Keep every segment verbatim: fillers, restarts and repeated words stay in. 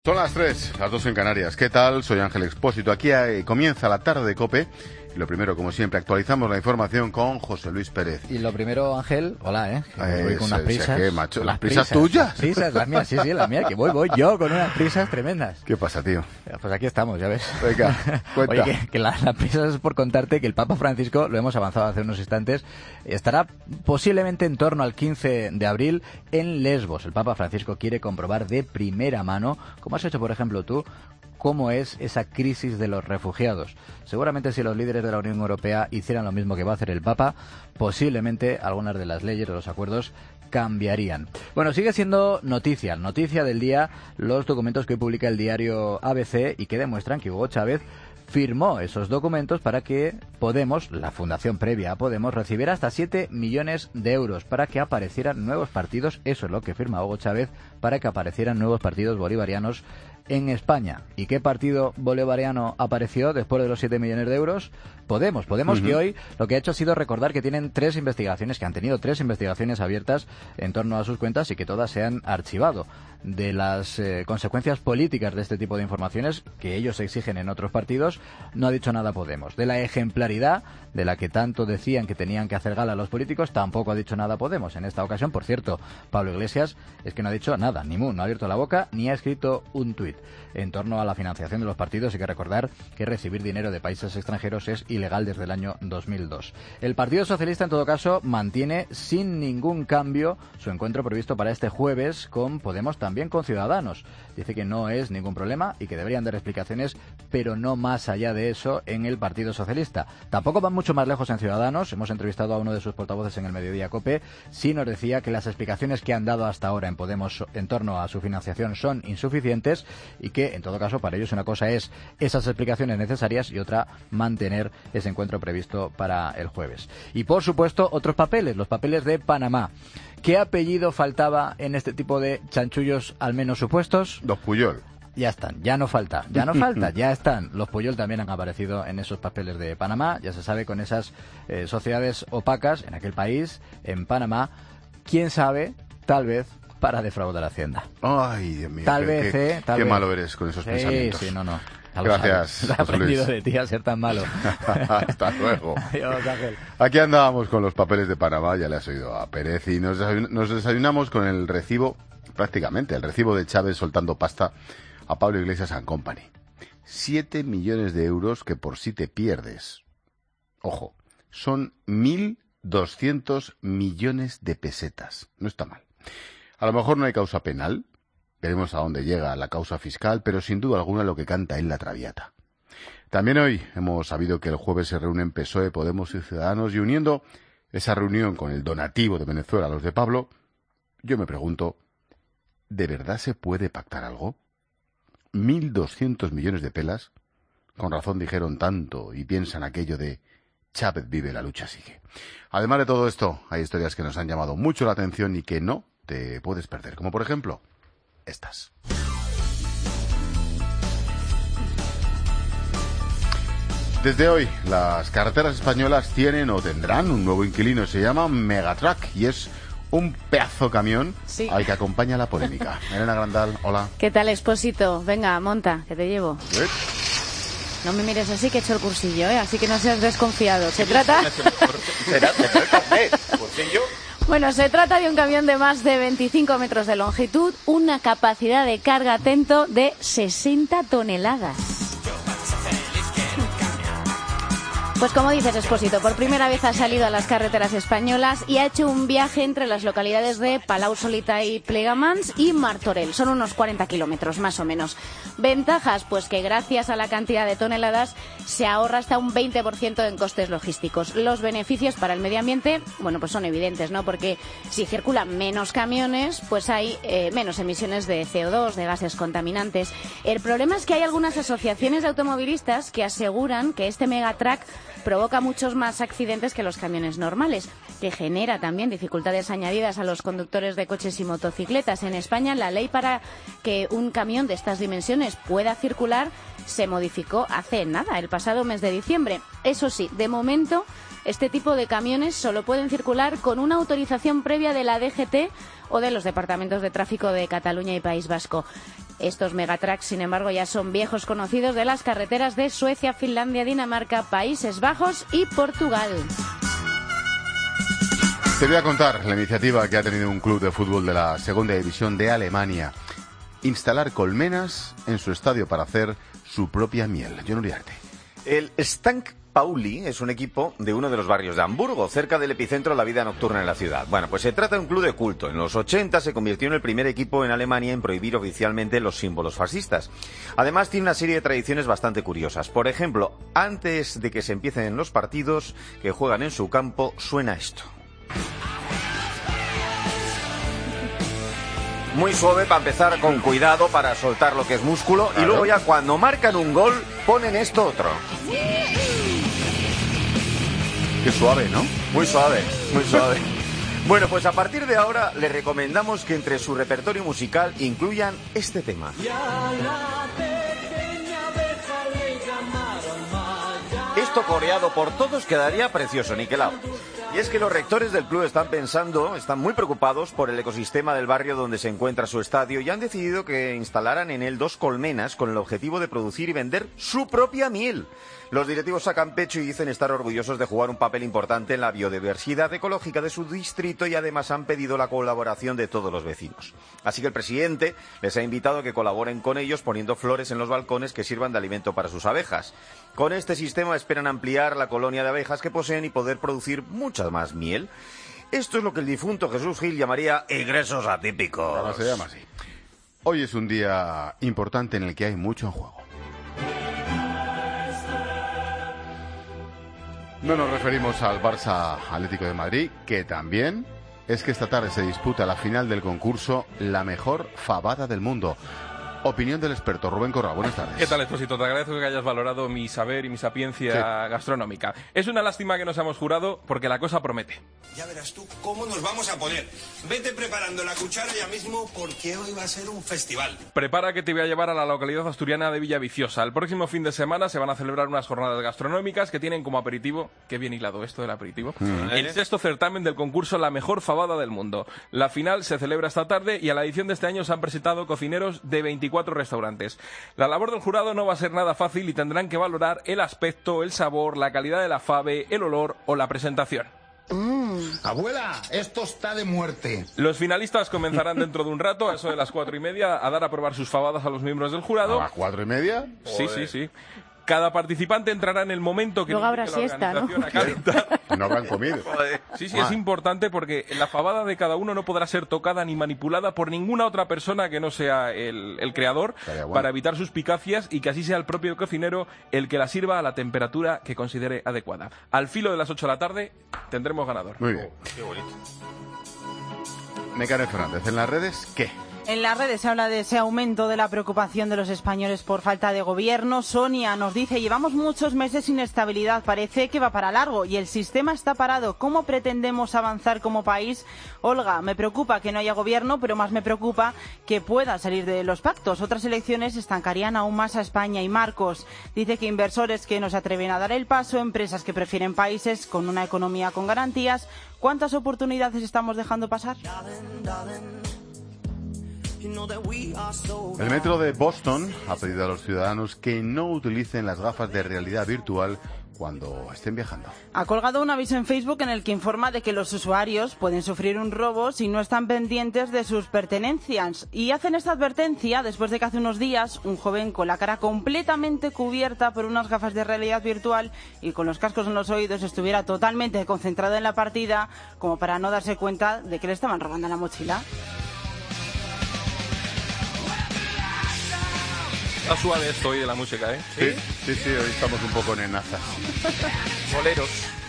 Son las tres, las dos en Canarias. ¿Qué tal? Soy Ángel Expósito. Aquí eh, comienza la tarde de COPE. Y lo primero, como siempre, actualizamos la información con José Luis Pérez. Y lo primero, Ángel, hola, ¿eh? Que eh voy con unas prisas. ¿Qué, macho? ¿Las prisas, prisas tuyas? Las prisas, las mías, sí, sí, las mías, que voy, voy yo con unas prisas tremendas. ¿Qué pasa, tío? Pues aquí estamos, ya ves. Venga, cuenta. Oye, que, que las la prisas es por contarte que el Papa Francisco, lo hemos avanzado hace unos instantes, estará posiblemente en torno al quince de abril en Lesbos. El Papa Francisco quiere comprobar de primera mano, como has hecho, por ejemplo, tú, cómo es esa crisis de los refugiados. Seguramente si los líderes de la Unión Europea hicieran lo mismo que va a hacer el Papa, posiblemente algunas de las leyes o los acuerdos cambiarían. Bueno, sigue siendo noticia, noticia del día, los documentos que hoy publica el diario A B C y que demuestran que Hugo Chávez firmó esos documentos para que Podemos, la fundación previa a Podemos, recibiera hasta siete millones de euros para que aparecieran nuevos partidos. Eso es lo que firma Hugo Chávez, para que aparecieran nuevos partidos bolivarianos en España. ¿Y qué partido bolivariano apareció después de los siete millones de euros? Podemos. Podemos, uh-huh. Que hoy lo que ha hecho ha sido recordar que tienen tres investigaciones, que han tenido tres investigaciones abiertas en torno a sus cuentas y que todas se han archivado. De las eh, consecuencias políticas de este tipo de informaciones que ellos exigen en otros partidos, no ha dicho nada Podemos. De la ejemplaridad de la que tanto decían que tenían que hacer gala los políticos, tampoco ha dicho nada Podemos. En esta ocasión, por cierto, Pablo Iglesias es que no ha dicho nada, ni mu, no ha abierto la boca, ni ha escrito un tuit. En torno a la financiación de los partidos hay que recordar que recibir dinero de países extranjeros es ilegal desde el año dos mil dos. El Partido Socialista, en todo caso, mantiene sin ningún cambio su encuentro previsto para este jueves con Podemos, también con Ciudadanos. Dice que no es ningún problema y que deberían dar explicaciones, pero no más allá de eso en el Partido Socialista. Tampoco van mucho más lejos en Ciudadanos. Hemos entrevistado a uno de sus portavoces en el Mediodía COPE. Sí nos decía que las explicaciones que han dado hasta ahora en Podemos en torno a su financiación son insuficientes y que, en todo caso, para ellos una cosa es esas explicaciones necesarias y otra mantener ese encuentro previsto para el jueves. Y, por supuesto, otros papeles, los papeles de Panamá. ¿Qué apellido faltaba en este tipo de chanchullos, al menos supuestos? Los Puyol. Ya están, ya no falta, ya no falta, ya están. Los Puyol también han aparecido en esos papeles de Panamá, ya se sabe, con esas eh, sociedades opacas en aquel país, en Panamá. ¿Quién sabe? Tal vez para defraudar a Hacienda. Ay, Dios mío. Tal qué, vez, qué, eh, tal qué vez. malo eres con esos sí, pensamientos. Sí, no, no. Gracias, He aprendido de ti a ser tan malo. Hasta luego. Adiós, Ángel. Aquí andábamos con los papeles de Panamá, ya le has oído a Pérez, y nos, desayun- nos desayunamos con el recibo, prácticamente, el recibo de Chávez soltando pasta a Pablo Iglesias and Company. Siete millones de euros que por si te pierdes. Ojo, son mil doscientos millones de pesetas. No está mal. A lo mejor no hay causa penal. Veremos a dónde llega la causa fiscal, pero sin duda alguna lo que canta es la Traviata. También hoy hemos sabido que el jueves se reúnen P S O E, Podemos y Ciudadanos, y uniendo esa reunión con el donativo de Venezuela a los de Pablo, yo me pregunto, ¿de verdad se puede pactar algo? ¿Mil doscientos millones de pelas? Con razón dijeron tanto y piensan aquello de Chávez vive, la lucha sigue. Además de todo esto, hay historias que nos han llamado mucho la atención y que no te puedes perder, como por ejemplo estas. Desde hoy, las carreteras españolas tienen o tendrán un nuevo inquilino. Se llama Megatruck y es un pedazo camión sí. al que acompaña la polémica. Elena Grandal, hola. ¿Qué tal, Expósito? Venga, monta, que te llevo. ¿Eh? No me mires así, que he hecho el cursillo, ¿eh? Así que no seas desconfiado. ¿Se trata? Bueno, se trata de un camión de más de veinticinco metros de longitud, una capacidad de carga, atento, de sesenta toneladas. Pues como dices, Expósito, por primera vez ha salido a las carreteras españolas y ha hecho un viaje entre las localidades de Palau-Solità y Plegamans y Martorell. Son unos cuarenta kilómetros, más o menos. Ventajas, pues que gracias a la cantidad de toneladas se ahorra hasta un veinte por ciento en costes logísticos. Los beneficios para el medio ambiente, bueno, pues son evidentes, ¿no? Porque si circulan menos camiones, pues hay eh, menos emisiones de C O dos, de gases contaminantes. El problema es que hay algunas asociaciones de automovilistas que aseguran que este Megatruck provoca muchos más accidentes que los camiones normales, que genera también dificultades añadidas a los conductores de coches y motocicletas. En España, la ley para que un camión de estas dimensiones pueda circular se modificó hace nada, el pasado mes de diciembre. Eso sí, de momento, este tipo de camiones solo pueden circular con una autorización previa de la D G T o de los departamentos de tráfico de Cataluña y País Vasco. Estos megatracks, sin embargo, ya son viejos conocidos de las carreteras de Suecia, Finlandia, Dinamarca, Países Bajos y Portugal. Te voy a contar la iniciativa que ha tenido un club de fútbol de la Segunda División de Alemania. Instalar colmenas en su estadio para hacer su propia miel. John Uriarte. El Stank Pauli es un equipo de uno de los barrios de Hamburgo, cerca del epicentro de la vida nocturna en la ciudad. Bueno, pues se trata de un club de culto. En los ochenta se convirtió en el primer equipo en Alemania en prohibir oficialmente los símbolos fascistas. Además, tiene una serie de tradiciones bastante curiosas. Por ejemplo, antes de que se empiecen los partidos que juegan en su campo, suena esto. Muy suave para empezar, con cuidado para soltar lo que es músculo. Claro. Y luego ya cuando marcan un gol, ponen esto otro. Qué suave, ¿no? Muy suave, muy suave. Bueno, pues a partir de ahora les recomendamos que entre su repertorio musical incluyan este tema. Esto coreado por todos quedaría precioso, niquelado. Y es que los rectores del club están pensando, están muy preocupados por el ecosistema del barrio donde se encuentra su estadio y han decidido que instalaran en él dos colmenas con el objetivo de producir y vender su propia miel. Los directivos sacan pecho y dicen estar orgullosos de jugar un papel importante en la biodiversidad ecológica de su distrito y además han pedido la colaboración de todos los vecinos. Así que el presidente les ha invitado a que colaboren con ellos poniendo flores en los balcones que sirvan de alimento para sus abejas. Con este sistema esperan ampliar la colonia de abejas que poseen y poder producir mucha más miel. Esto es lo que el difunto Jesús Gil llamaría ingresos atípicos. Ahora se llama así. Hoy es un día importante en el que hay mucho en juego. No nos referimos al Barça Atlético de Madrid, que también es que esta tarde se disputa la final del concurso La Mejor Fabada del Mundo. Opinión del experto Rubén Corrao. Buenas tardes. ¿Qué tal, Esposito? Te agradezco que hayas valorado mi saber y mi sapiencia sí. gastronómica. Es una lástima que nos hayamos jurado porque la cosa promete. Ya verás tú cómo nos vamos a poner. Vete preparando la cuchara ya mismo porque hoy va a ser un festival. Prepara que te voy a llevar a la localidad asturiana de Villaviciosa. El próximo fin de semana se van a celebrar unas jornadas gastronómicas que tienen como aperitivo, qué bien hilado esto del aperitivo, mm. el sexto certamen del concurso La Mejor Fabada del Mundo. La final se celebra esta tarde y a la edición de este año se han presentado cocineros de veinticuatro restaurantes. La labor del jurado no va a ser nada fácil y tendrán que valorar el aspecto, el sabor, la calidad de la fave, el olor o la presentación. Mm. Abuela, esto está de muerte. Los finalistas comenzarán dentro de un rato, a eso de las cuatro y media, a dar a probar sus fabadas a los miembros del jurado. ¿A las cuatro y media? Sí, sí, sí. Cada participante entrará en el momento que luego habrá la siesta, ¿no? No habrán comido. Sí, sí, es importante porque la fabada de cada uno no podrá ser tocada ni manipulada por ninguna otra persona que no sea el, el creador, bueno, para evitar suspicacias y que así sea el propio cocinero el que la sirva a la temperatura que considere adecuada. Al filo de las ocho de la tarde tendremos ganador. Muy bien. Oh, qué bonito. Mecane Fernández, ¿en las redes qué? En las redes se habla de ese aumento de la preocupación de los españoles por falta de gobierno. Sonia nos dice, llevamos muchos meses sin estabilidad, parece que va para largo y el sistema está parado. ¿Cómo pretendemos avanzar como país? Olga, me preocupa que no haya gobierno, pero más me preocupa que pueda salir de los pactos. Otras elecciones estancarían aún más a España. Y Marcos dice que inversores que no se atreven a dar el paso, empresas que prefieren países con una economía con garantías. ¿Cuántas oportunidades estamos dejando pasar? El metro de Boston ha pedido a los ciudadanos que no utilicen las gafas de realidad virtual cuando estén viajando. Ha colgado un aviso en Facebook en el que informa de que los usuarios pueden sufrir un robo si no están pendientes de sus pertenencias. Y hacen esta advertencia después de que hace unos días un joven con la cara completamente cubierta por unas gafas de realidad virtual y con los cascos en los oídos estuviera totalmente concentrado en la partida como para no darse cuenta de que le estaban robando la mochila. Está suave esto hoy de la música, ¿eh? Sí, sí, sí, hoy estamos un poco nenazas. Boleros.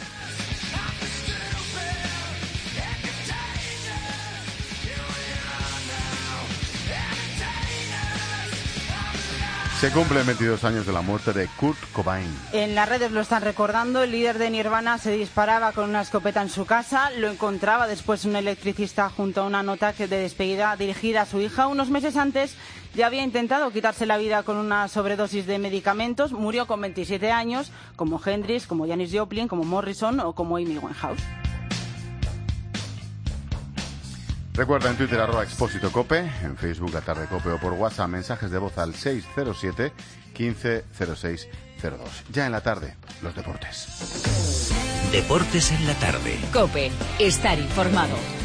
Se cumplen veintidós años de la muerte de Kurt Cobain. En las redes lo están recordando. El líder de Nirvana se disparaba con una escopeta en su casa. Lo encontraba después un electricista junto a una nota de despedida dirigida a su hija. Unos meses antes ya había intentado quitarse la vida con una sobredosis de medicamentos. Murió con veintisiete años, como Hendrix, como Janis Joplin, como Morrison o como Amy Winehouse. Recuerda en Twitter arroba Expósito Cope, en Facebook La Tarde Cope o por WhatsApp mensajes de voz al seis cero siete, quince, cero seis cero dos. Ya en la tarde, los deportes. Deportes en la tarde. Cope, estar informado.